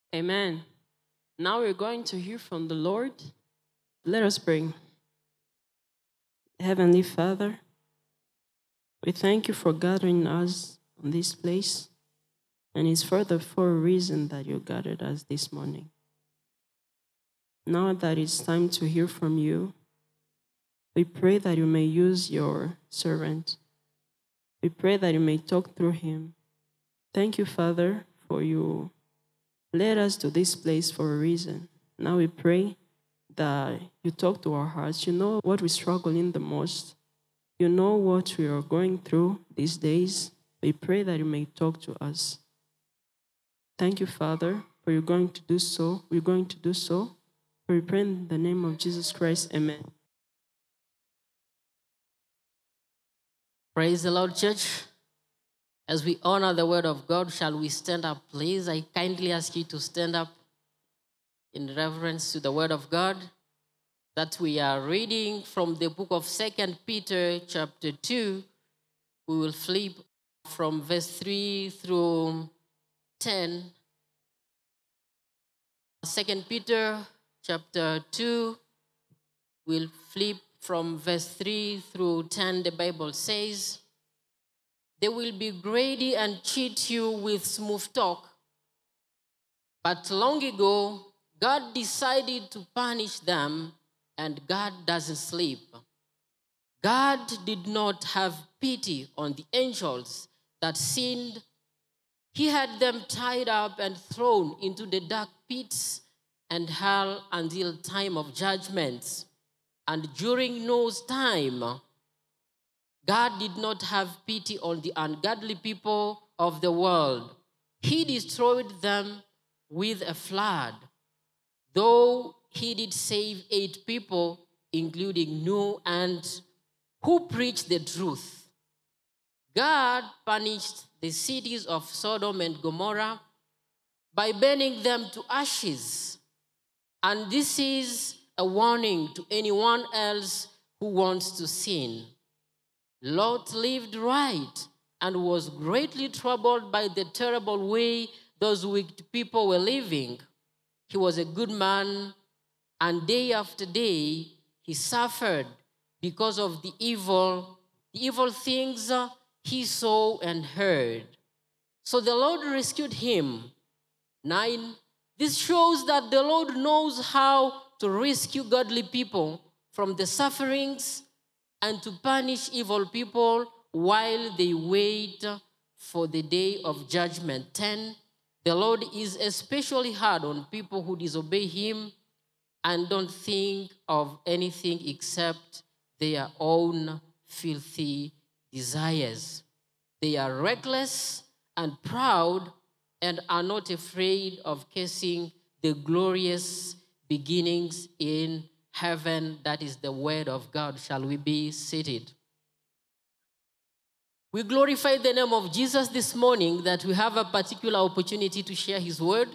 Amen. Now we're going to hear from the Lord. Let us pray. Heavenly Father, we thank you for gathering us on this place. And it's further for a reason that you gathered us this morning. Now that it's time to hear from you, we pray that you may use your servant. We pray that you may talk through him. Thank you, Father, for you led us to this place for a reason. Now we pray that you talk to our hearts. You know what we struggle in the most. You know what we are going through these days. We pray that you may talk to us. Thank you, Father, for you're going to do so. We're going to do so. We pray in the name of Jesus Christ. Amen. Praise the Lord, church. As we honor the word of God, shall we stand up, please? I kindly ask you to stand up in reverence to the word of God that we are reading from the book of 2 Peter chapter 2. We will flip from verse 3 through 10. 2 Peter chapter 2, we'll flip from verse 3 through 10. The Bible says, "They will be greedy and cheat you with smooth talk. But long ago, God decided to punish them, and God doesn't sleep. God did not have pity on the angels that sinned. He had them tied up and thrown into the dark pits and hell until time of judgment. And during Noah's time, God did not have pity on the ungodly people of the world. He destroyed them with a flood, though he did save 8 people, including Noah, and who preached the truth. God punished the cities of Sodom and Gomorrah by burning them to ashes. And this is a warning to anyone else who wants to sin. Lot lived right and was greatly troubled by the terrible way those wicked people were living. He was a good man, and day after day he suffered because of the evil things he saw and heard. So the Lord rescued him." 9. This shows that the Lord knows how to rescue godly people from the sufferings and to punish evil people while they wait for the day of judgment. 10. The Lord is especially hard on people who disobey him and don't think of anything except their own filthy desires. They are reckless and proud and are not afraid of cursing the glorious beginnings in heaven. That is the word of God. Shall we be seated? We glorify the name of Jesus this morning that we have a particular opportunity to share his word.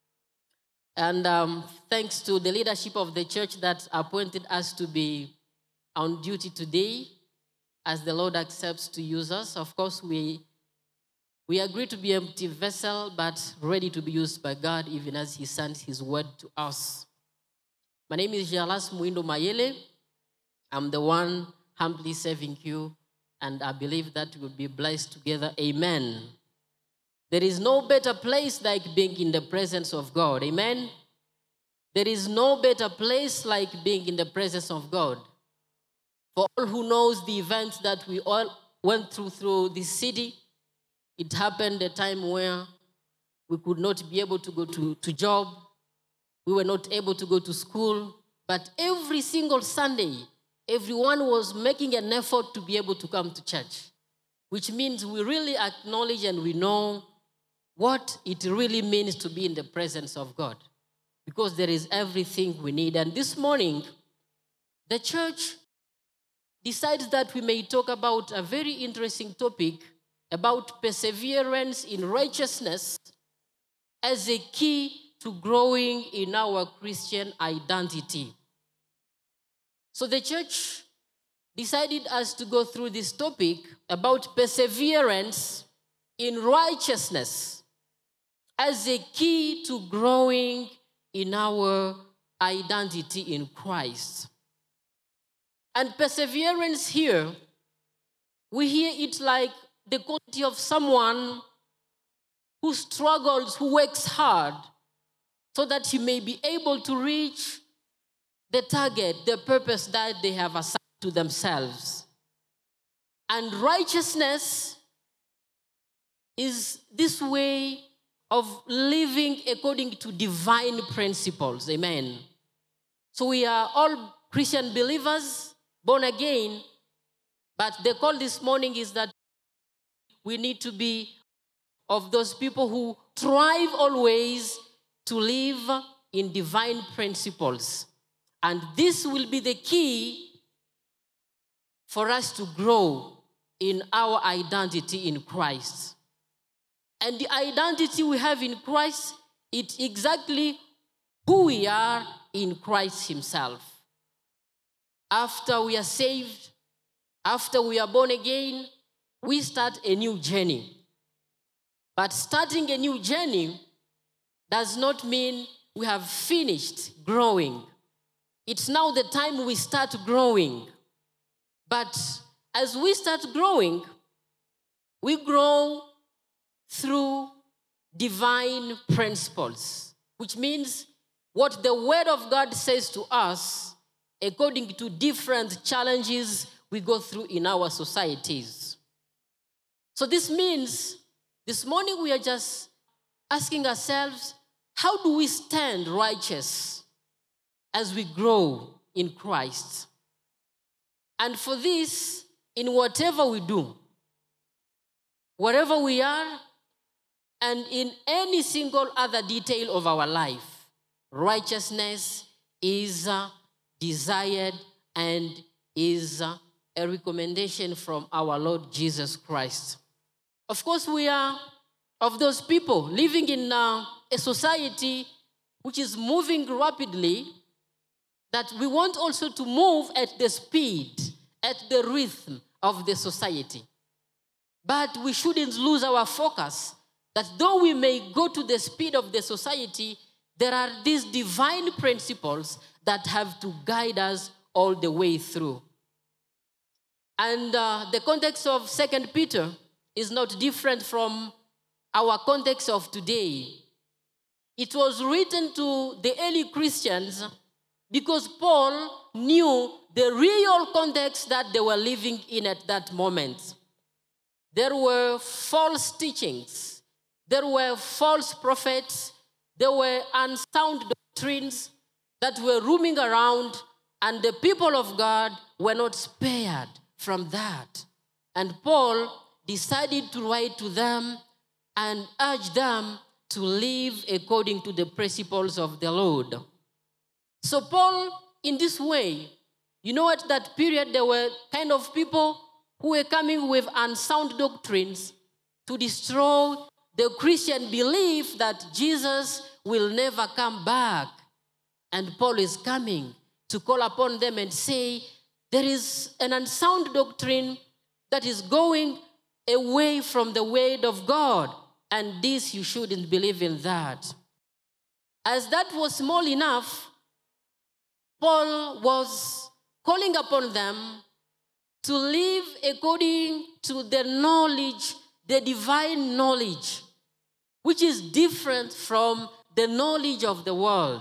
And thanks to the leadership of the church that appointed us to be on duty today, as the Lord accepts to use us. Of course, we agree to be an empty vessel, but ready to be used by God, even as he sends his word to us. My name is Jalas Muindo Mayele. I'm the one humbly serving you, and I believe that we'll be blessed together. Amen. There is no better place like being in the presence of God. Amen. There is no better place like being in the presence of God. For all who knows the events that we all went through this city, it happened a time where we could not be able to go to job. We were not able to go to school. But every single Sunday, everyone was making an effort to be able to come to church, which means we really acknowledge and we know what it really means to be in the presence of God, because there is everything we need. And this morning, the church decides that we may talk about a very interesting topic about perseverance in righteousness as a key to growing in our Christian identity. So the church decided us to go through this topic about perseverance in righteousness as a key to growing in our identity in Christ. And perseverance here, we hear it like the quality of someone who struggles, who works hard, so that he may be able to reach the target, the purpose that they have assigned to themselves. And righteousness is this way of living according to divine principles. Amen. So we are all Christian believers, born again, but the call this morning is that we need to be of those people who strive always to live in divine principles. And this will be the key for us to grow in our identity in Christ. And the identity we have in Christ, it's exactly who we are in Christ himself. After we are saved, after we are born again, we start a new journey. But starting a new journey does not mean we have finished growing. It's now the time we start growing. But as we start growing, we grow through divine principles, which means what the Word of God says to us according to different challenges we go through in our societies. So this means this morning we are just asking ourselves, how do we stand righteous as we grow in Christ? And for this, in whatever we do, wherever we are, and in any single other detail of our life, righteousness is desired and is a recommendation from our Lord Jesus Christ. Of course, we are of those people living in a society which is moving rapidly, that we want also to move at the speed, at the rhythm of the society. But we shouldn't lose our focus that though we may go to the speed of the society, there are these divine principles that have to guide us all the way through. And the context of 2 Peter is not different from our context of today. It was written to the early Christians because Paul knew the real context that they were living in at that moment. There were false teachings. There were false prophets. There were unsound doctrines that were roaming around, and the people of God were not spared from that. And Paul decided to write to them and urge them to live according to the principles of the Lord. So Paul, in this way, you know, at that period, there were kind of people who were coming with unsound doctrines to destroy the Christian belief that Jesus will never come back. And Paul is coming to call upon them and say, there is an unsound doctrine that is going away from the word of God, and this you shouldn't believe in that. As that was small enough, Paul was calling upon them to live according to the knowledge, the divine knowledge, which is different from the knowledge of the world.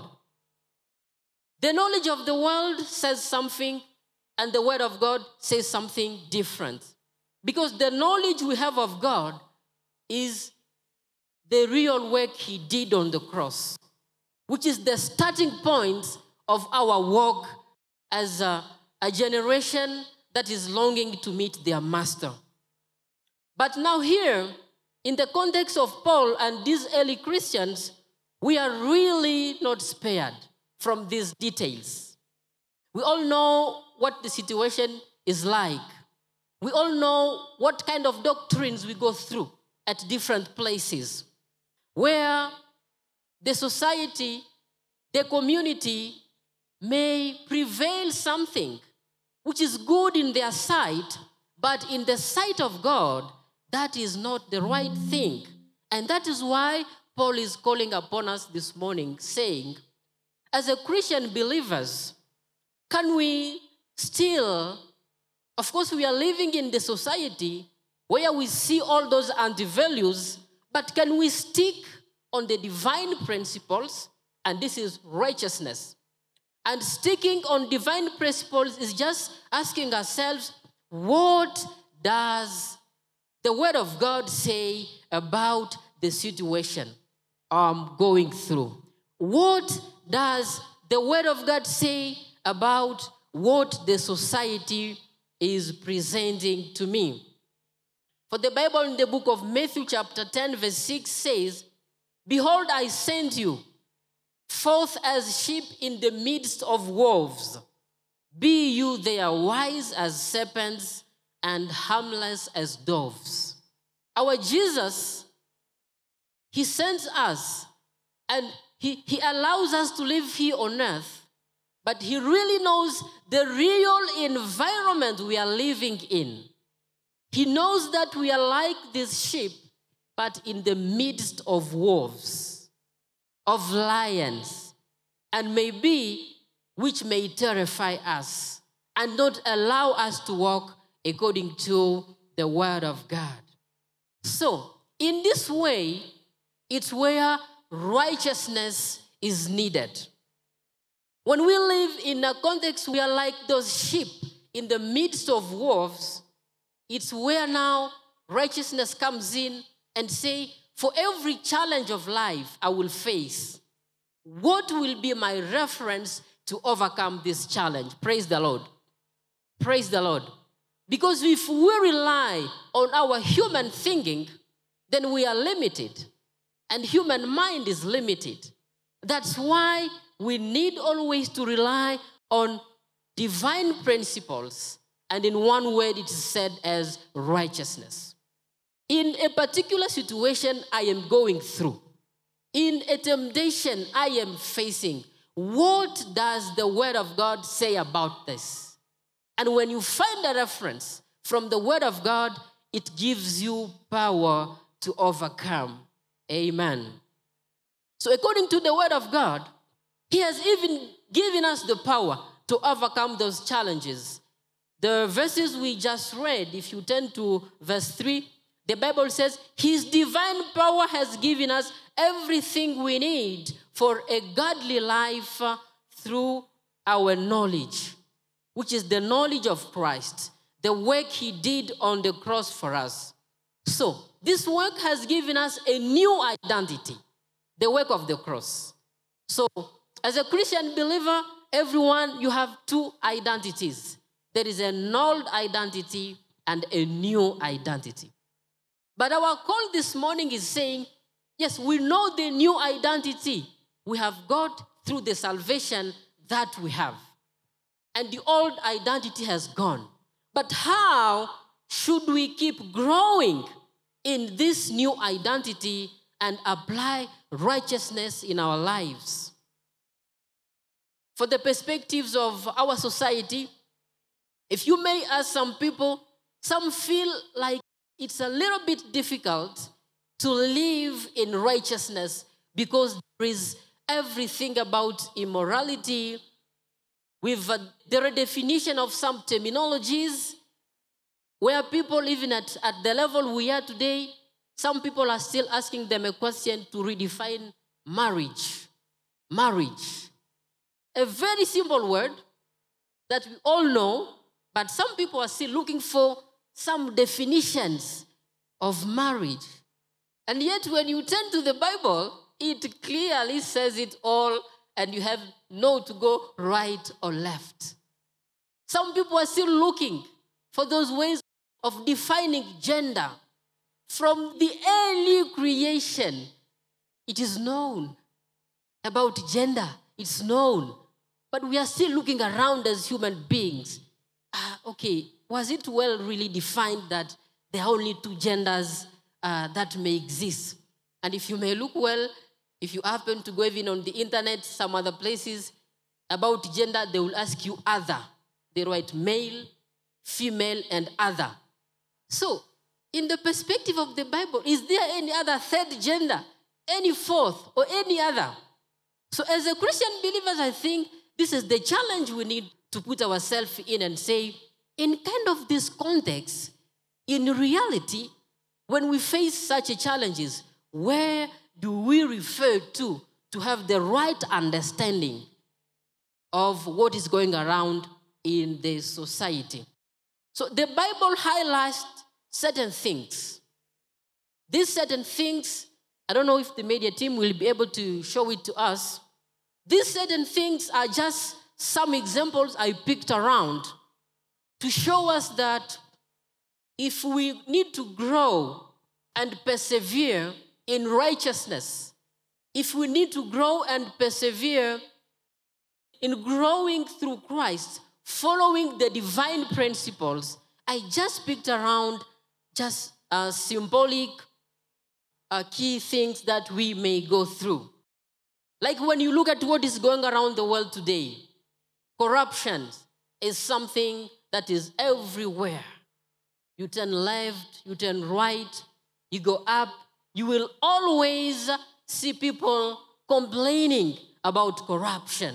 The knowledge of the world says something, and the word of God says something different. Because the knowledge we have of God is the real work he did on the cross, which is the starting point of our walk as a generation that is longing to meet their master. But now here, in the context of Paul and these early Christians, we are really not spared from these details. We all know what the situation is like. We all know what kind of doctrines we go through at different places, where the society, the community may prevail something which is good in their sight, but in the sight of God, that is not the right thing. And that is why Paul is calling upon us this morning, saying, as a Christian believers, can we still, of course, we are living in the society where we see all those anti-values, but can we stick on the divine principles? And this is righteousness. And sticking on divine principles is just asking ourselves, what does the Word of God say about the situation I'm going through? What does the Word of God say about what the society is presenting to me? For the Bible in the book of Matthew chapter 10 verse 6 says, behold, I send you forth as sheep in the midst of wolves. Be you there wise as serpents and harmless as doves. Our Jesus, he sends us and he allows us to live here on earth, but he really knows the real environment we are living in. He knows that we are like this sheep, but in the midst of wolves, of lions, and maybe which may terrify us and not allow us to walk according to the Word of God. So, in this way, it's where righteousness is needed. When we live in a context we are like those sheep in the midst of wolves, it's where now righteousness comes in and say, for every challenge of life I will face, what will be my reference to overcome this challenge? Praise the Lord. Praise the Lord. Because if we rely on our human thinking, then we are limited. And human mind is limited. That's why we need always to rely on divine principles. And in one word, it is said as righteousness. In a particular situation I am going through, in a temptation I am facing, what does the Word of God say about this? And when you find a reference from the Word of God, it gives you power to overcome. Amen. So according to the Word of God, He has even given us the power to overcome those challenges. The verses we just read, if you turn to verse 3, the Bible says, His divine power has given us everything we need for a godly life through our knowledge, which is the knowledge of Christ, the work He did on the cross for us. So, this work has given us a new identity, the work of the cross. So, as a Christian believer, everyone, you have two identities. There is an old identity and a new identity. But our call this morning is saying, yes, we know the new identity we have got through the salvation that we have. And the old identity has gone. But how should we keep growing in this new identity and apply righteousness in our lives? For the perspectives of our society, if you may ask some people, some feel like it's a little bit difficult to live in righteousness because there is everything about immorality, with the redefinition of some terminologies, where people, even at the level we are today, some people are still asking them a question to redefine marriage. Marriage. A very simple word that we all know, but some people are still looking for some definitions of marriage. And yet when you turn to the Bible, it clearly says it all, and you have no to go right or left. Some people are still looking for those ways of defining gender. From the early creation, it is known about gender. It's known. But we are still looking around as human beings. Okay, was it well really defined that there are only two genders that may exist? And if you may look well, if you happen to go even on the internet, some other places, about gender, they will ask you other. They write male, female, and other. So, in the perspective of the Bible, is there any other third gender? any fourth, or any other. So as a Christian believers, I think this is the challenge we need to put ourselves in and say, in kind of this context, in reality, when we face such challenges, where do we refer to have the right understanding of what is going around in the society? So the Bible highlights certain things. These certain things, I don't know if the media team will be able to show it to us. These certain things are just some examples I picked around to show us that if we need to grow and persevere in righteousness, if we need to grow and persevere in growing through Christ, following the divine principles, I just picked around just symbolic key things that we may go through. Like when you look at what is going around the world today, corruption is something that is everywhere. You turn left, you turn right, you go up, you will always see people complaining about corruption.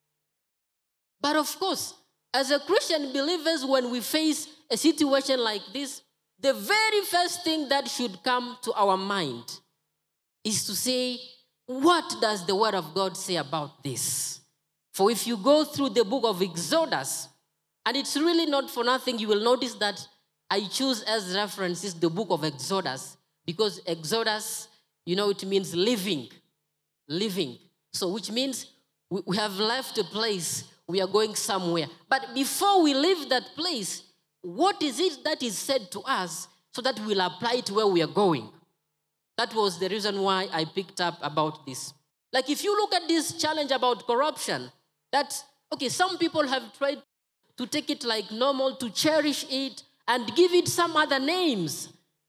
But of course, as a Christian believers, when we face a situation like this, the very first thing that should come to our mind is to say, what does the Word of God say about this? For if you go through the book of Exodus, and it's really not for nothing, you will notice that I choose as references the book of Exodus, because Exodus, it means living. So which means we have left a place, we are going somewhere. But before we leave that place, what is it that is said to us so that we'll apply it where we are going? That was the reason why I picked up about this. Like if you look at this challenge about corruption, some people have tried to take it like normal, to cherish it and give it some other names.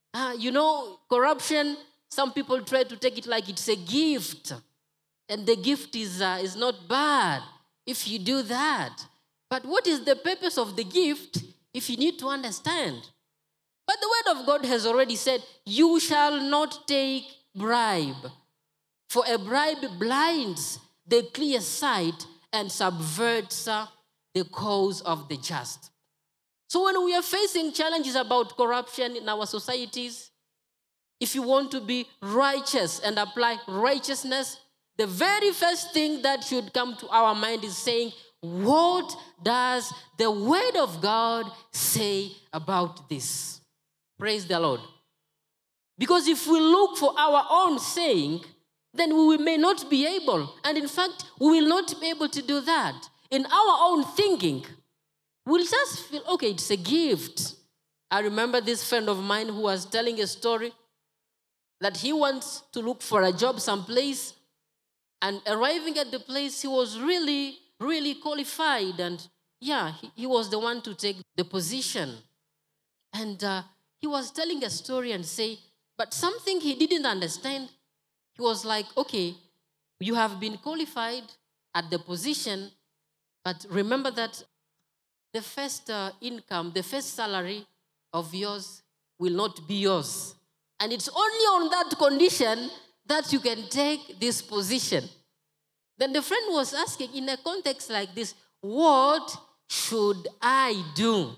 Corruption, some people try to take it like it's a gift. And the gift is not bad if you do that. But what is the purpose of the gift if you need to understand? But the Word of God has already said, you shall not take bribe. For a bribe blinds the clear sight and subverts the cause of the just. So when we are facing challenges about corruption in our societies, if you want to be righteous and apply righteousness, the very first thing that should come to our mind is saying, what does the Word of God say about this? Praise the Lord. Because if we look for our own saying, then we may not be able. And in fact, we will not be able to do that. In our own thinking, we'll just feel, okay, it's a gift. I remember this friend of mine who was telling a story that he wants to look for a job someplace. And arriving at the place, he was really, really qualified. And he was the one to take the position. And he was telling a story and say, but something he didn't understand. He was like, okay, you have been qualified at the position, but remember that the first income, the first salary of yours will not be yours. And it's only on that condition that you can take this position. Then the friend was asking, in a context like this, what should I do?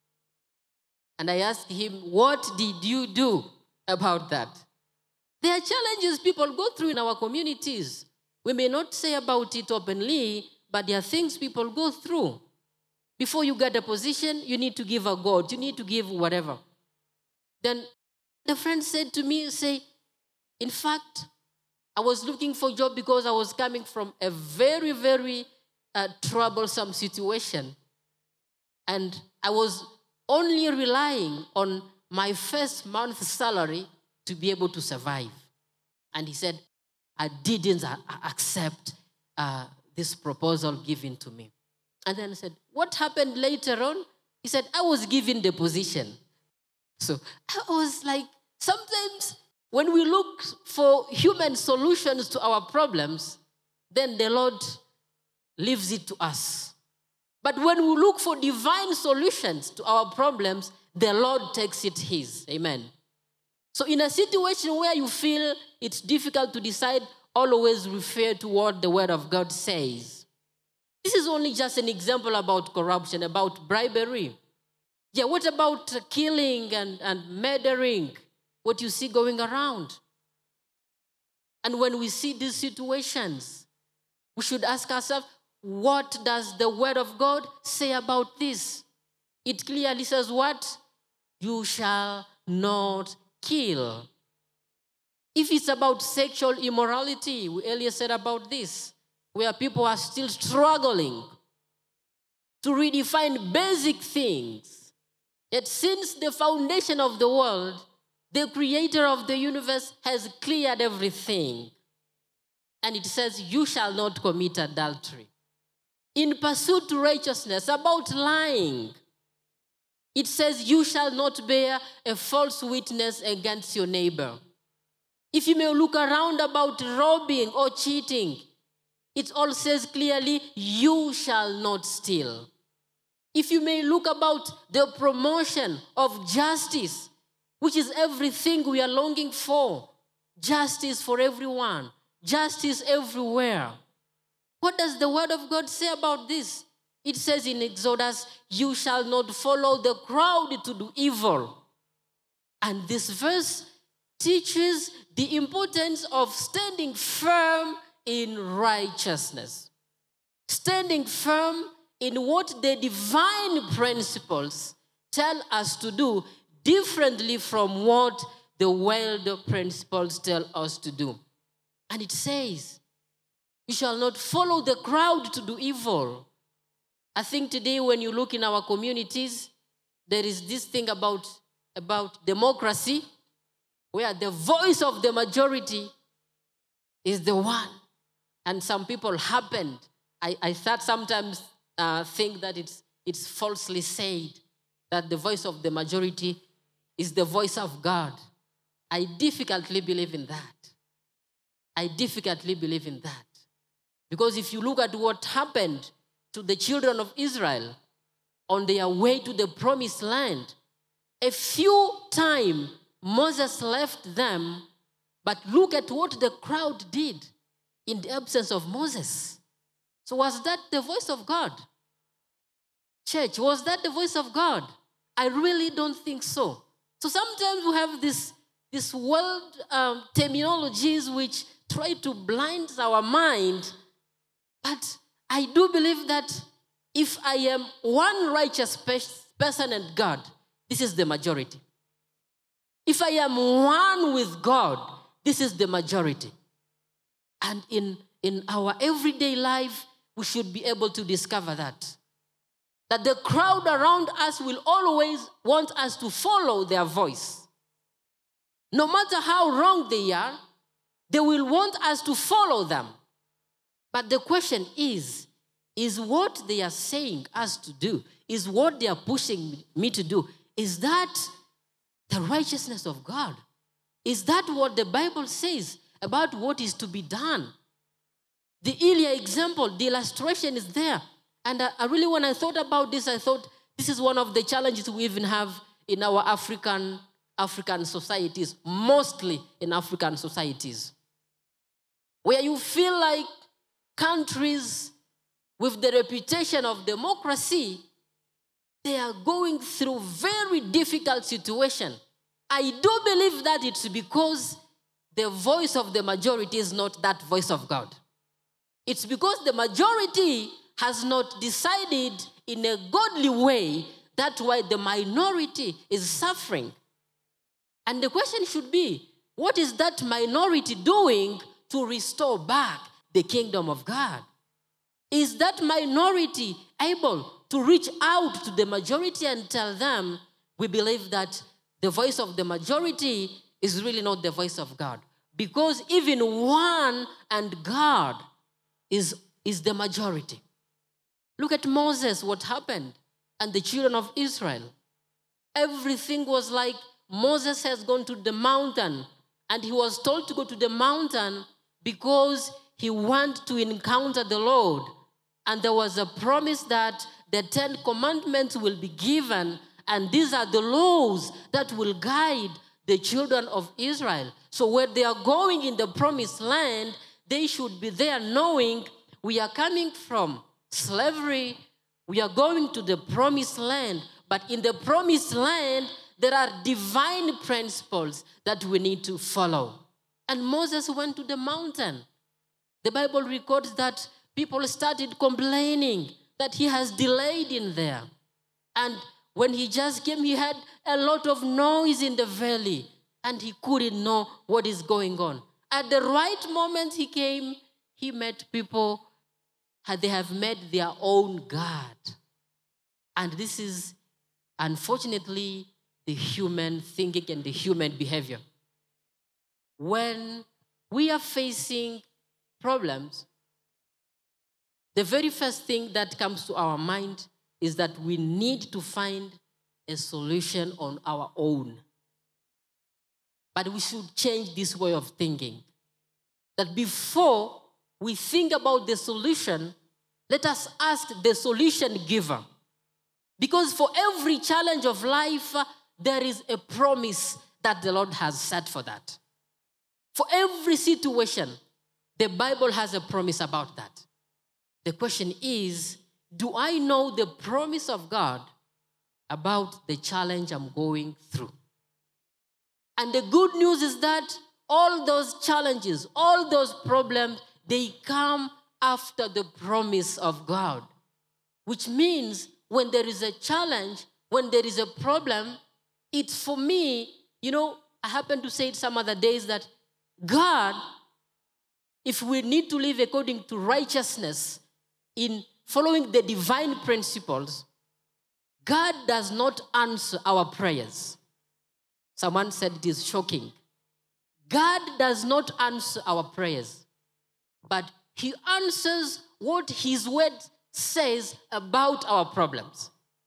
And I asked him, what did you do about that? There are challenges people go through in our communities. We may not say about it openly, but there are things people go through. Before you get a position, you need to give a God. You need to give whatever. Then the friend said to me, in fact, I was looking for a job because I was coming from a very, very troublesome situation. And I was only relying on my first month's salary to be able to survive. And he said, I didn't accept this proposal given to me. And then I said, what happened later on? He said, I was given the position. So I was like, sometimes when we look for human solutions to our problems, then the Lord leaves it to us. But when we look for divine solutions to our problems, the Lord takes it his. Amen. So in a situation where you feel it's difficult to decide, always refer to what the Word of God says. This is only just an example about corruption, about bribery. Yeah, what about killing and murdering? What you see going around? And when we see these situations, we should ask ourselves, what does the Word of God say about this? It clearly says what? You shall not kill. If it's about sexual immorality, we earlier said about this, where people are still struggling to redefine basic things. Yet since the foundation of the world, the creator of the universe has cleared everything. And it says, you shall not commit adultery. In pursuit to righteousness, about lying, it says, you shall not bear a false witness against your neighbor. If you may look around about robbing or cheating, it all says clearly, you shall not steal. If you may look about the promotion of justice, which is everything we are longing for, justice for everyone, justice everywhere. What does the Word of God say about this? It says in Exodus, you shall not follow the crowd to do evil. And this verse teaches the importance of standing firm in righteousness. Standing firm in what the divine principles tell us to do differently from what the world principles tell us to do. And it says, you shall not follow the crowd to do evil. I think today when you look in our communities, there is this thing about democracy, where the voice of the majority is the one. And some people happened. I thought sometimes think that it's falsely said that the voice of the majority is the voice of God. I difficultly believe in that. I difficultly believe in that. Because if you look at what happened to the children of Israel on their way to the promised land, a few times Moses left them, but look at what the crowd did in the absence of Moses. So was that the voice of God? Church, was that the voice of God? I really don't think so. So sometimes we have this world terminologies which try to blind our mind. But I do believe that if I am one righteous person and God, this is the majority. If I am one with God, this is the majority. And in our everyday life, we should be able to discover that. That the crowd around us will always want us to follow their voice. No matter how wrong they are, they will want us to follow them. But the question is what they are saying us to do, is what they are pushing me to do, is that the righteousness of God? Is that what the Bible says about what is to be done? The Elia example, the illustration is there. And I really, when I thought about this, I thought this is one of the challenges we even have in our African societies, mostly in African societies, where you feel like countries with the reputation of democracy, they are going through very difficult situation. I do believe that it's because the voice of the majority is not that voice of God. It's because the majority has not decided in a godly way. That's why the minority is suffering. And the question should be, what is that minority doing to restore back the kingdom of God? Is that minority able to reach out to the majority and tell them, we believe that the voice of the majority is really not the voice of God? Because even one and God is the majority. Look at Moses, what happened, and the children of Israel. Everything was like Moses has gone to the mountain, and he was told to go to the mountain because he wanted to encounter the Lord. And there was a promise that the 10 commandments will be given, and these are the laws that will guide the children of Israel. So when they are going in the promised land, they should be there knowing we are coming from slavery, we are going to the promised land. But in the promised land, there are divine principles that we need to follow. And Moses went to the mountain. The Bible records that people started complaining that he has delayed in there. And when he just came, he had a lot of noise in the valley, and he couldn't know what is going on. At the right moment he came, he met people, they have made their own God. And this is, unfortunately, the human thinking and the human behavior. When we are facing problems, the very first thing that comes to our mind is that we need to find a solution on our own. But we should change this way of thinking. That before we think about the solution, let us ask the solution giver. Because for every challenge of life, there is a promise that the Lord has set for that. For every situation, the Bible has a promise about that. The question is, do I know the promise of God about the challenge I'm going through? And the good news is that all those challenges, all those problems, they come after the promise of God. Which means when there is a challenge, when there is a problem, it's for me, I happen to say it some other days that God, if we need to live according to righteousness in following the divine principles, God does not answer our prayers. Someone said it is shocking. God does not answer our prayers, but he answers what his word says about our problems.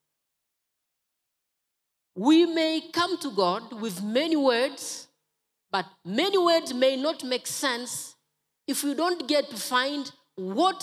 We may come to God with many words, but many words may not make sense if we don't get to find what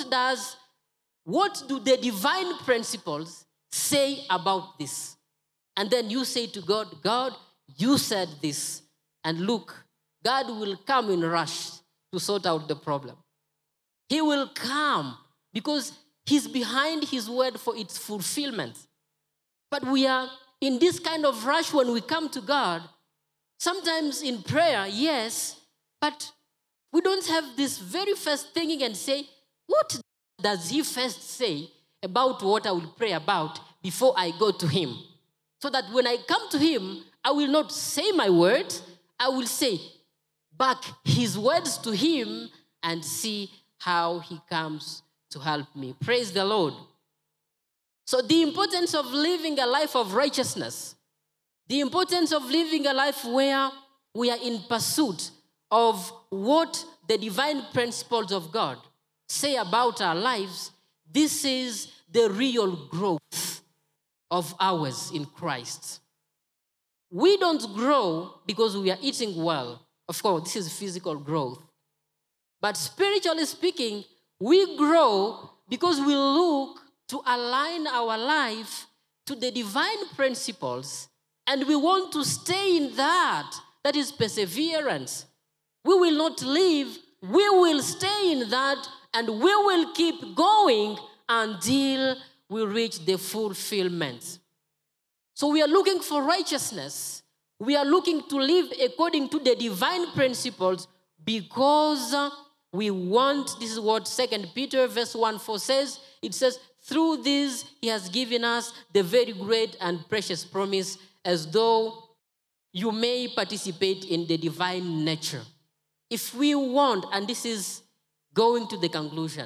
do the divine principles say about this. And then you say to God, God, you said this. And look, God will come in a rush to sort out the problem. He will come because he's behind his word for its fulfillment. But we are in this kind of rush when we come to God. Sometimes in prayer, yes, but we don't have this very first thinking and say, what does he first say about what I will pray about before I go to him? So that when I come to him, I will not say my words, I will say back his words to him and see how he comes to help me. Praise the Lord. So the importance of living a life of righteousness, the importance of living a life where we are in pursuit of what the divine principles of God say about our lives, this is the real growth of ours in Christ. We don't grow because we are eating well. Of course, this is physical growth. But spiritually speaking, we grow because we look to align our life to the divine principles, and we want to stay in that. That is perseverance. We will not leave. We will stay in that, and we will keep going until we reach the fulfillment. So we are looking for righteousness. We are looking to live according to the divine principles because we want, this is what 2 Peter verse 1-4 says. It says, through this he has given us the very great and precious promise, as though you may participate in the divine nature. If we want, and this is going to the conclusion,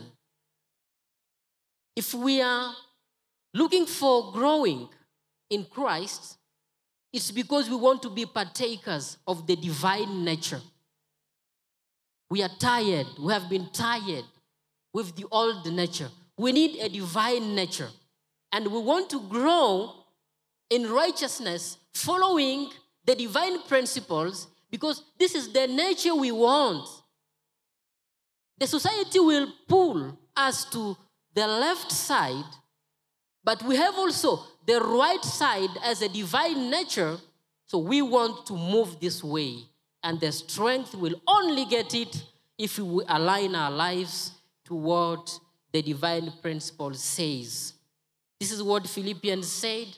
if we are looking for growing in Christ, it's because we want to be partakers of the divine nature. We are tired. We have been tired with the old nature. We need a divine nature. And we want to grow in righteousness following the divine principles because this is the nature we want. The society will pull us to the left side, but we have also the right side as a divine nature So we want to move this way, and the strength will only get it if we align our lives to what the divine principle says. This is what Philippians said.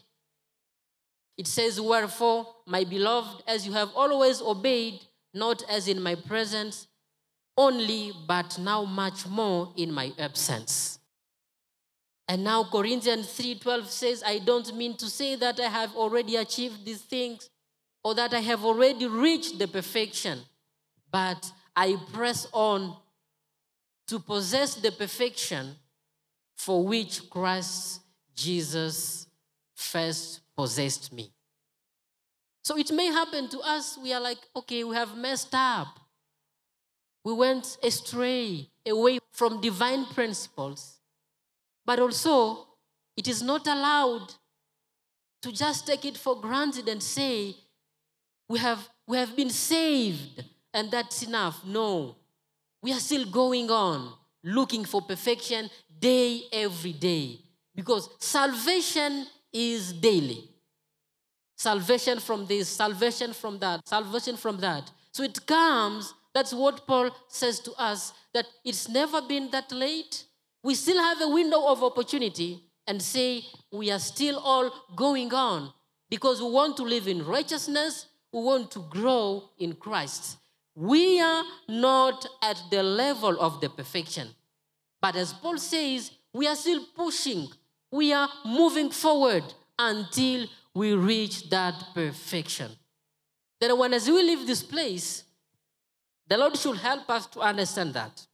It says, "Wherefore, my beloved, as you have always obeyed, not as in my presence only, but now much more in my absence." And now Corinthians 3:12 says, "I don't mean to say that I have already achieved these things or that I have already reached the perfection, but I press on to possess the perfection for which Christ Jesus first possessed me." So it may happen to us, we are like, okay, we have messed up. We went astray, away from divine principles. But also, it is not allowed to just take it for granted and say, we have been saved and that's enough. No, we are still going on, looking for perfection every day. Because salvation is daily. Salvation from this, salvation from that, salvation from that. So it comes, that's what Paul says to us, that it's never been that late. We still have a window of opportunity and say we are still all going on because we want to live in righteousness, we want to grow in Christ. We are not at the level of the perfection. But as Paul says, we are still pushing. We are moving forward until we reach that perfection. Then as we leave this place, the Lord should help us to understand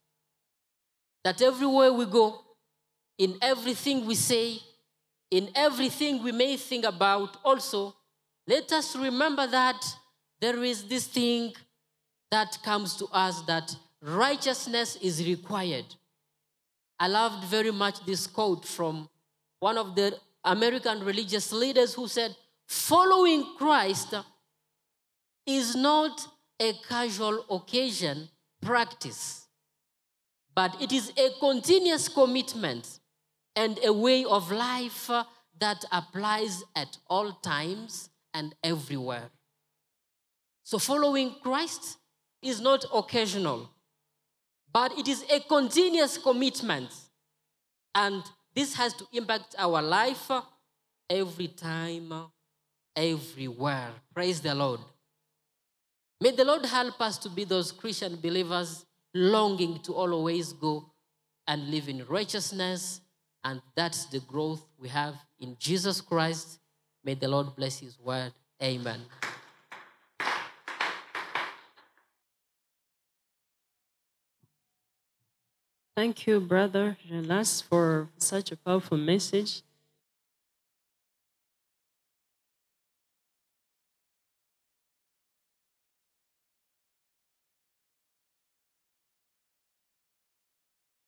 that everywhere we go, in everything we say, in everything we may think about also, let us remember that there is this thing that comes to us, that righteousness is required. I loved very much this quote from one of the American religious leaders who said, "Following Christ is not a casual occasion practice, but it is a continuous commitment and a way of life that applies at all times and everywhere." So following Christ is not occasional, but it is a continuous commitment. And this has to impact our life every time, everywhere. Praise the Lord. May the Lord help us to be those Christian believers longing to always go and live in righteousness. And that's the growth we have in Jesus Christ. May the Lord bless his word. Amen. Thank you, Brother Jelas, for such a powerful message.